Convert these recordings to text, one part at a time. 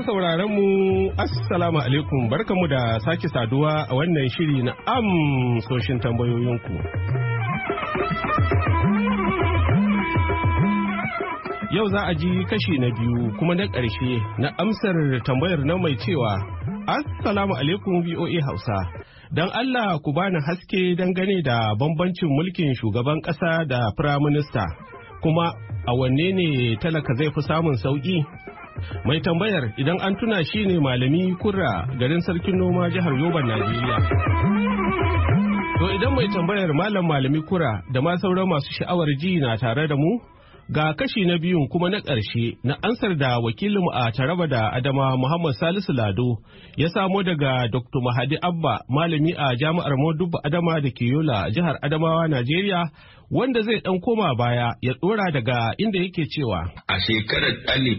sauraron mu assalamu alaikum, barkamu da sake saduwa a wannan shiri na amsoshin tambayoyinku. Yau za a ji kashi na biyu kuma na ƙarshe na amsar tambayar na mai cewa assalamu alaikum VOA Hausa. Don Allah ku bani haske dangane da bambancin mulkin shugaban ƙasa da firaminista, kuma a wanne ne talaka zai fi samun sauƙi? Mai tambayar idan an tuna shi ne Malami Kurra, garin Sarkin Noma, jihar Yoban, Najeriya. To idan mai tambayar Malam Malami Kurra da ma sauran masu sha'awar ji na tare da mu, ga kashi na biyun kuma na ƙarshe na ansar da wakilinmu a Taraba da Adama Muhammad Salisu Lado ya samo daga Dr. Mahadi Abba, malami a Jami'ar Modubba Adama da ke Yola, jihar Adamawa, Najeriya, wanda zai dan koma baya ya dora daga inda yake cewa a shekarar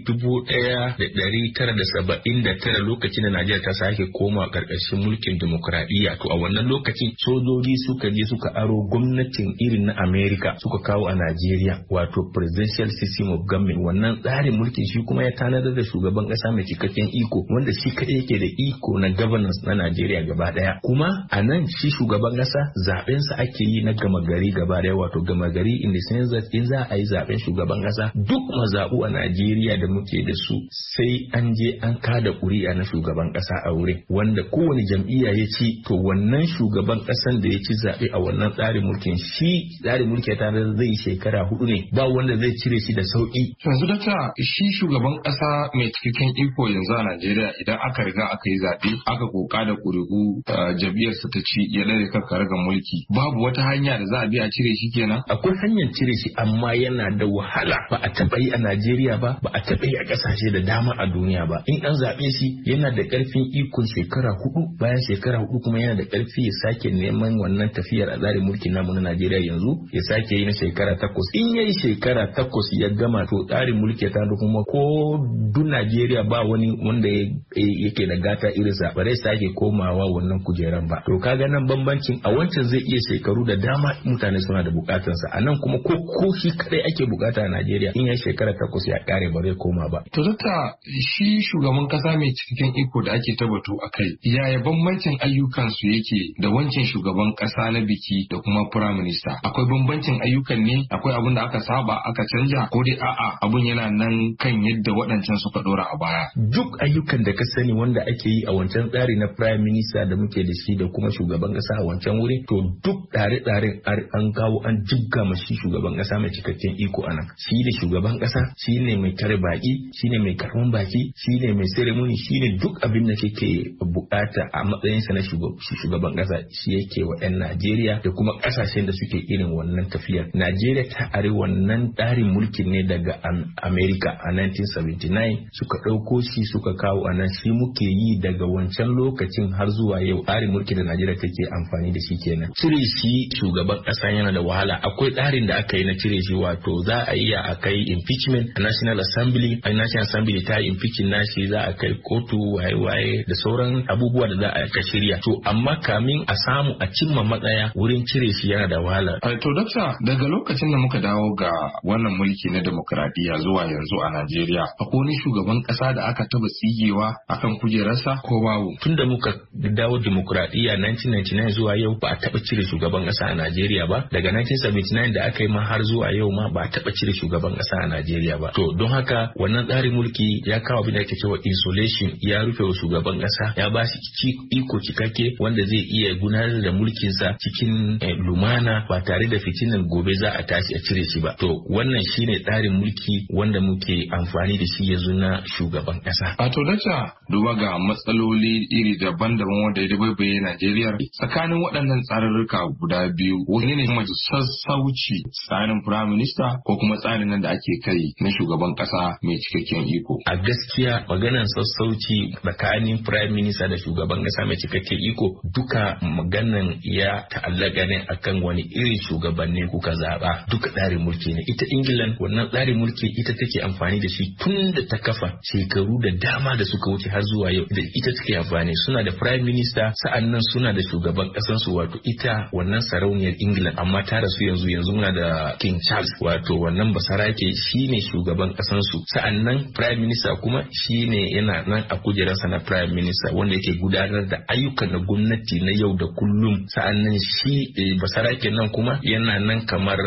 1979 lokacin da Najeriya ta sake koma karkashin mulkin demokradiyya, to a wannan lokacin sojoji suka je suka aro gwamnatin irin na America suka kawo a Najeriya, wato presidential system of government. Wannan tsarin mulkin shi kuma ya tanadar da shugaban kasa mai cikakken iko, wanda shi kadai yake da iko na governance na Najeriya gaba daya. Kuma a nan shi shugaban kasa zaben sa ake yi na gama gari gaba daya, wato gama gari in the sense that in za a yi zaben shugaban kasa duk mazabu a Najeriya da muke da su sai an je an kada kuri'a na shugaban kasa a wurin, wanda kowane jam'iyya ya ci, to wannan shugaban kasan da ya ci zabe a wannan tsarin mulkin, shi tsarin mulki ta zai shekara 4 ne, ba wanda zai cire shi da sauki. Yanzu dakta, shi shugaban kasa mai cikakken iko yanzu a Najeriya idan aka riga aka yi zabe aka koka da kuri'u jam'iyyarsa ta ci ya dare kan ga mulki, babu wata hanya da za a bi a cire shi kenan? Akwai hanyar cire shi, amma yana da wahala. Ba a taɓa yi a Najeriya ba, ba a taɓa yi a ƙasashe da dama a duniya ba. In an zaɓe shi yana da ƙarfin ikon shekara 4, bayan shekara 4 kuma yana da ƙarfi ya sake neman wannan tafiyar a tsarin mulkin namu na Najeriya yanzu ya sake yi na shekara 8. In yayi shekara 8 ya gama, to tsarin mulki ta kuma ko duk Najeriya ba wani wanda yake da gata irin sa, ba zai sake komawa wannan kujeran ba. To kaga nan bambancin, a wancan zai iya shekaru da dama mutane suna da bukatansa, a nan kuma ko shi kadai ake bukata a Najeriya in ya shekara 8 ya kare ba zai koma ba. To dakta, shi shugaban kasa mai cikakken iko da ake tabbato a kai, yaya bambancin ayyukan su yake da wancan shugaban kasa na biki da kuma prime minister? Akwai bambancin ayyukan ne? Akwai abin da aka saba aka canja, ko dai a'a abun yana nan kan yadda waɗancan suka dora a baya? Duk ayyukan da ka sani wanda ake yi a wancan tsari na prime minister da muke da shi da kuma shugaban kasa a wancan wuri, to duk tsare-tsaren an kawo an jibga mashi shugaban kasa mai cikakken iko anan. Shi ne shugaban kasa, shi ne mai tare baki, shi ne mai karban baki, shi ne mai ceremony, shi ne duk abin da kake bukata a matsayin sa na shugaban kasa, shi yake wa 'yan Najeriya da kuma kasashen da suke irin wannan tafiyar. Najeriya ta are wannan tsarin mulkin ne daga America a 1979, suka ɗauko shi suka kawo anan, shi muke yi daga wancan lokacin har zuwa yau. Tsarin mulki da Najeriya take amfani da shi kenan. Cire shi shugaban kasa yana da wahala. Akwai tsarin da aka yi na cire shi, wato za a iya a kai impeachment a National Assembly, ta yi impeachment nashi, za a kai kotu waye da sauran abubuwa da za a ka shirya. To amma kamin a samu a cimma matsaya wurin cire shi yana da wahala. To dakta, daga lokacin da muka dawo ga wannan mulki na demokradiyya zuwa yanzu a Najeriya, akwai wani shugaban kasa da aka taba tsigewa akan kujerarsa ko babu? Tunda muka dawo demokradiyya 1999 zuwa yau ba a taba cire shugaban kasa a Najeriya ba. Daga 1979 da aka yi ma har zuwa yau ma ba a taba cire shugaban kasa a Najeriya ba. To don haka wannan tsarin mulki ya kawo abin da ake cewa insulation, ya rufe wa shugaban kasa, ya ba shi iko cikakke wanda zai iya gudanar da mulkinsa cikin lumana ba tare da fitinan gobe za a tashi a cire shi ba. To wannan shine tsarin mulki wanda muke amfani da shi yanzu na shugaban kasa. A to dace duba ga matsaloli iri daban-daban wanda ya dabaibaye Najeriya, tsakanin waɗannan tsarurruka guda biyu, wani ne kuma sassauci tsarin prime minister ko kuma tsarin nan da ake kai na shugaban kasa mai cikakken iko? A gaskiya maganar sassauci tsakanin prime minister da shugaban kasa mai cikakken iko, duka maganan ya ta'allaka ne akan wani irin shugabanni kuka zaba. Duka tsarin mulki ne. Ita England wannan tsarin mulki ita take amfani da shi tun da ta kafa shekaru da dama da suka wuce har zuwa yau da ita take amfani. Suna da prime minister, sa'annan suna da shugaban kasan su wato ita wannan sarauniyar England, amma ta rasu yanzu muna da King Charles wato wannan basarake shine shugaban kasan su. Sa'annan prime minister kuma shine yana nan a kujerarsa na prime minister wanda yake gudanar da ayyukan na gwamnati na yau da kullum. Sa'annan shi basarake nan kuma yana nan kamar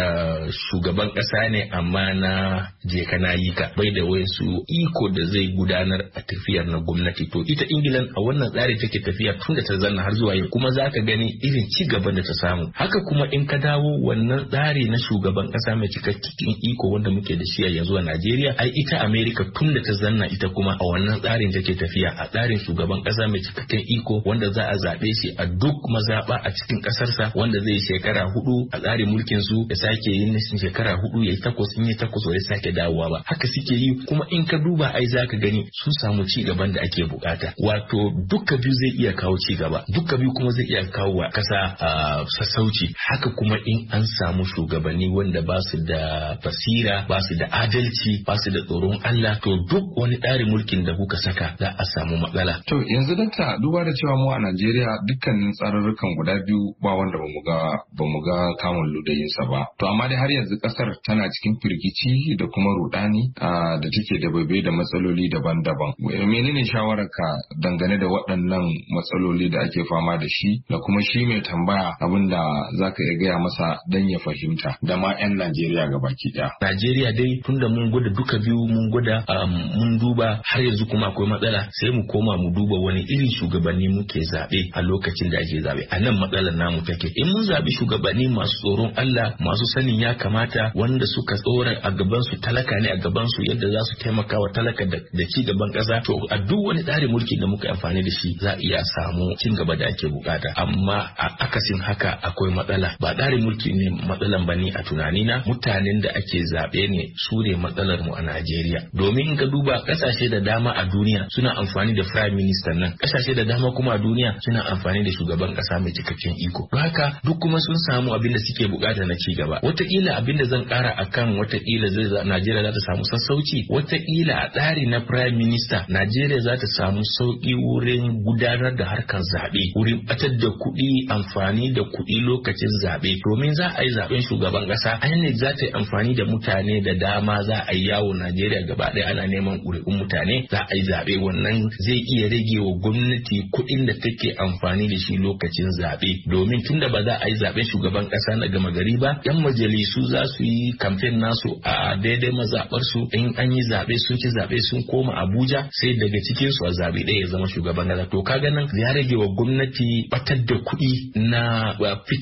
shugaban kasa ne amma na je kana yi ka, bai da wasu iko da zai gudanar a tafiyar na gwamnati. To ita England a wannan tsari take tafiya tun da ta zanna har zuwa yau, kuma zaka gani irin ci gaban da ta samu. Haka kuma in ka dawo wannan tsari na shugaban kasa mai cikakken iko wanda muke da shi a yanzu a Najeriya, ai ita America tun da ta zanna ita kuma a wannan tsarin take tafiya, a tsarin shugaban kasa mai cikakken iko wanda za a zabe shi a duk mazaba a cikin kasarsa, wanda zai shekara 4 a tsarin mulkin su ya sake yin shekara 4 yayi 8 in yi 8 ya sake dawowa ba. Haka suke yi, kuma in ka duba ai zaka gani sun samu ci gaban da ake bukata. Wato duka biyu zai iya kawo ci gaba, duka biyu kuma zai iya kawo wa kasa sassauci. Haka kuma in an samu shugabanni wanda ba su da basira, ba su da adalci, ba su da tsoron Allah, to duk wani tsarin mulkin da kuka saka za a samu matsala. To yanzu dakta, duba da cewa mu a Najeriya dukkanin tsarurrukan guda biyu ba wanda bamu ga kamun ludayinsa ba. To amma dai har yanzu kasar tana cikin firgici da kuma rudani da take da baibai da matsaloli daban-daban. Menene shawararka dangane da waɗannan matsaloli da ake fama da shi, da kuma shi mai tambaya abin da zaka iya gaya masa dan ya fahimta, da ma 'yan Najeriya gabaki ɗaya. Najeriya dai tunda mun gwada duka biyu, mun gwada mun duba har yanzu kuma akwai matsala, sai mu koma mu duba wani irin shugabanni muke zaɓe a lokacin da ake zaɓe. A nan matsalar namu take. In mun zaɓi shugabanni masu tsoron Allah, masu sanin ya kamata, wanda suka tsora a gaban su talaka ne a gaban su yadda za su taimaka wa talaka da ci gaban ƙasa, to a duk wani tsarin mulki da muka amfani da shi za a iya samu cin gaba da ake bukata. Amma a akasin haka akwai matsala. Ba tsarin mulki ne matsalan bane a tunanina, mutanen da ake zaɓe ne su ne matsalar mu a Najeriya. Domin in ka duba ƙasashe da dama a duniya suna amfani da prime minister nan, ƙasashe da dama kuma a duniya suna amfani da shugaban ƙasa mai cikakken iko. Don haka duk kuma sun samu abin da suke bukata na ci gaba. Wataƙila abin da zan ƙara akan wataƙila Najeriya za ta samu sassauci, wataƙila a tsari na prime minister Najeriya za ta samu sauƙi wurin gudanar da harkar zaɓe, wurin batar da kuɗi, amfani da kuɗi lokacin zaɓe. Domin za a yi zaɓen shugaban ƙasa, INEC za ta yi amfani da mutane da dama, za a yi yawo Najeriya gaba ɗaya ana neman ƙuri'un mutane, za a yi zaɓe. Wannan zai iya rage wa gwamnati kuɗin da take amfani da shi lokacin zaɓe. Domin tunda ba za a yi zaɓen shugaban ƙasa na gama gari ba, 'yan majalisu za su yi kamfen nasu a daidai mazaɓarsu. In an yi zaɓe sun ci zaɓe sun koma Abuja, sai daga cikin su a zaɓe ɗaya ya zama shugaban ƙasa. To kaga nan ya rage wa gwamnati batar da kuɗi na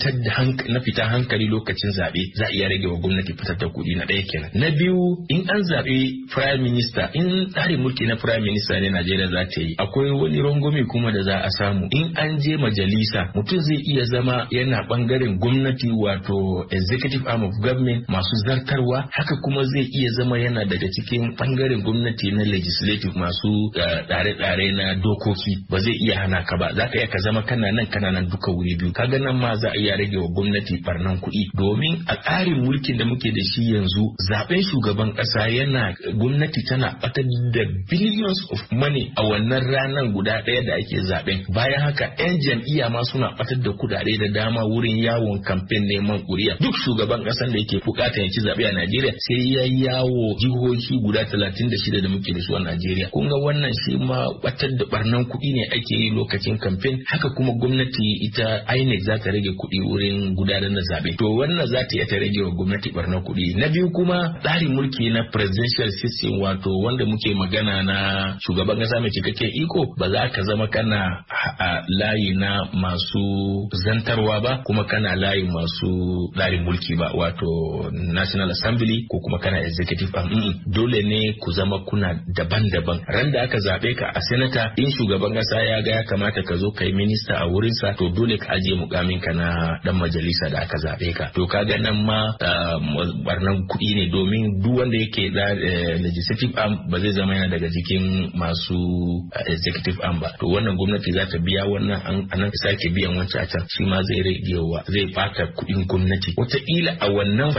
fita hankali lokacin zaɓe. Za a iya rage wa gwamnati fitar da kuɗi, na ɗaya kenan. Na biyu, in an zaɓe prime minister, in tsarin mulki na prime minister ne Najeriya za ta yi, akwai wani rangwame kuma da za a samu. In an je majalisa, mutum zai iya zama yana bangaren gwamnati wato executive arm of government, masu zartarwa. Haka kuma zai iya zama yana daga cikin bangaren gwamnati na legislative, masu tsare-tsare na dokoki. Ba zai iya hana ka ba, za ka iya ka zama kana nan duka wuri biyu. Kaga nan ma za a iya rage wa gwamnati barnan kuɗi. Domin a tsarin mulkin da muke da shi yanzu, zaben shugaban ƙasa gwamnati tana batar da billions of money a wannan ranar guda ɗaya da ake zaben. Bayan haka 'yan jam'iyya ma suna batar da kuɗaɗe da dama wurin yawon kamfen neman ƙuri'a. Duk shugaban ƙasar da yake buƙatar ya ci zaɓe a Najeriya sai ya yawo jihohi guda 36 da muke da su a Najeriya. Kun ga wannan shi ma batar da barnan kuɗi ne ake yi lokacin kamfen. Haka kuma gwamnati ita INEC za ta rage kuɗi wurin gudanar da zaɓe. To wannan za ta iya ta rage wa gwamnati barnan kuɗi. Na biyu kuma tsarin mulki na presidential system, wato wanda muke magana na shugaban ƙasa mai cikakken iko, ba za ka zama kana a layi na masu zantarwa ba, kuma kana layi masu tsarin mulki ba, wato National Assembly ko kuma kana executive arm. Dole ne ku zama kuna daban-daban. Ran da aka zaɓe ka a senator, in shugaban ƙasa ya ga ya kamata ka zo kai minista a wurinsa, to dole ka ajiye mukamin ka na dan majalisa da aka zaɓe ka. To kaga nan ma barnan kuɗi ne, domin duk wanda yake da legislative arm ba zai zama yana daga cikin masu executive arm ba. To wannan gwamnati za ta biya wannan, anan sake biyan wancan a can, shi ma zai bata kuɗin gwamnati. Wataƙila a wannan fahimta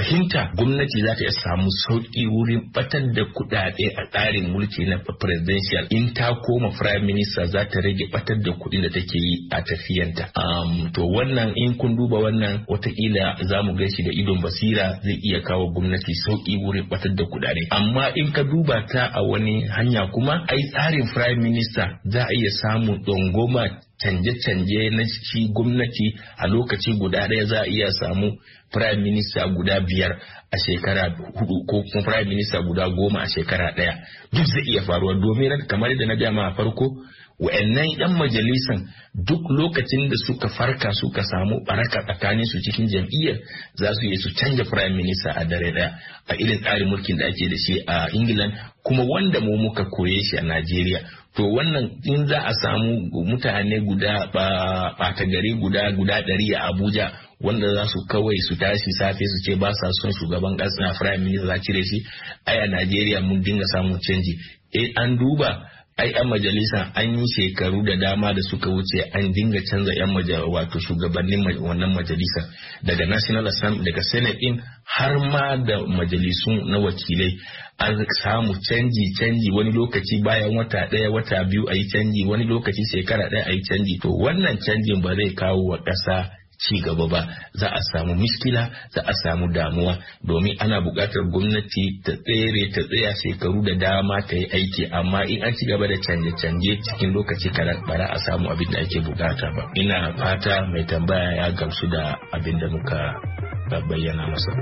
haka gwamnati za ta samu sauki wurin batar da kuɗaɗe a tsarin mulki na presidential. In ta koma prime minister za ta rage batar da kuɗin da take yi a tafiyanta. To wannan in kun duba wannan watakila za mu gaishe da idon basira zai iya kawo gwamnati sauki wurin batar da kuɗaɗe. Amma in ka duba ta a wani hanya kuma ai tsarin prime minister za a iya samun dongoma canje-canje na shi gwamnati a lokaci guda ɗaya. Za a iya samu prime minister guda 5 a shekara 4 ko kuma prime minister guda 10 a shekara 1. Duk zai iya faruwa domin kamar yadda na gaya ma farko wa'annan 'yan majalisan duk lokacin da suka farka suka samu baraka tsakanin su cikin jam'iyyar za su yi su canja prime minister a dare daya a irin tsarin mulkin da ake da shi a England kuma wanda mu muka koye shi a Najeriya. To wannan in za a samu mutane guda ɓata gari guda 100 a Abuja wanda za su kawai su tashi safe su ce ba sa son shugaban ƙasa prime minister za cire shi, ai a Najeriya mun dinga samun canji. An duba ai yan majalisa an yi shekaru da dama da suka wuce an dinga canza yan wato shugabannin wannan majalisa daga National Assembly daga Senate din har ma da majalisun na wakilai an samu canji wani lokaci bayan wata 1 wata 2 a yi canji, wani lokaci shekara 1 a yi canji. To wannan canjin ba zai kawo wa ƙasa ci gaba ba, za a samu miskila, za a samu damuwa domin ana buƙatar gwamnati ta tsaya shekaru da dama ta yi aiki, amma in an ci gaba da canje-canje cikin lokaci kaɗan ba za a samu abin da ake buƙata ba. Ina fata mai tambaya ya gamsu da abin da muka bayyana masa.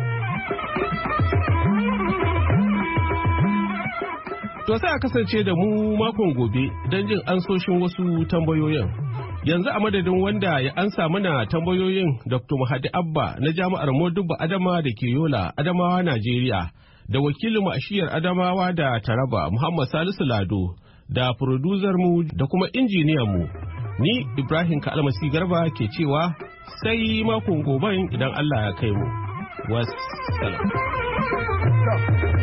To sai a kasance da mu makon gobe don jin ansoshin wasu tambayoyin. Yanzu a madadin wanda ya ansa mana tambayoyin Dr. Mahadi Abba na Jami'ar Modubba Adama da ke Yola, Adamawa, Najeriya, da wakilin mu a shiyar Adamawa da Taraba, Muhammad Salisu Lado, da producer mu da kuma injiniyan mu. Ni Ibrahim Kalmasi Garba ke cewa sai makon goben idan Allah ya kai mu. Wassalam.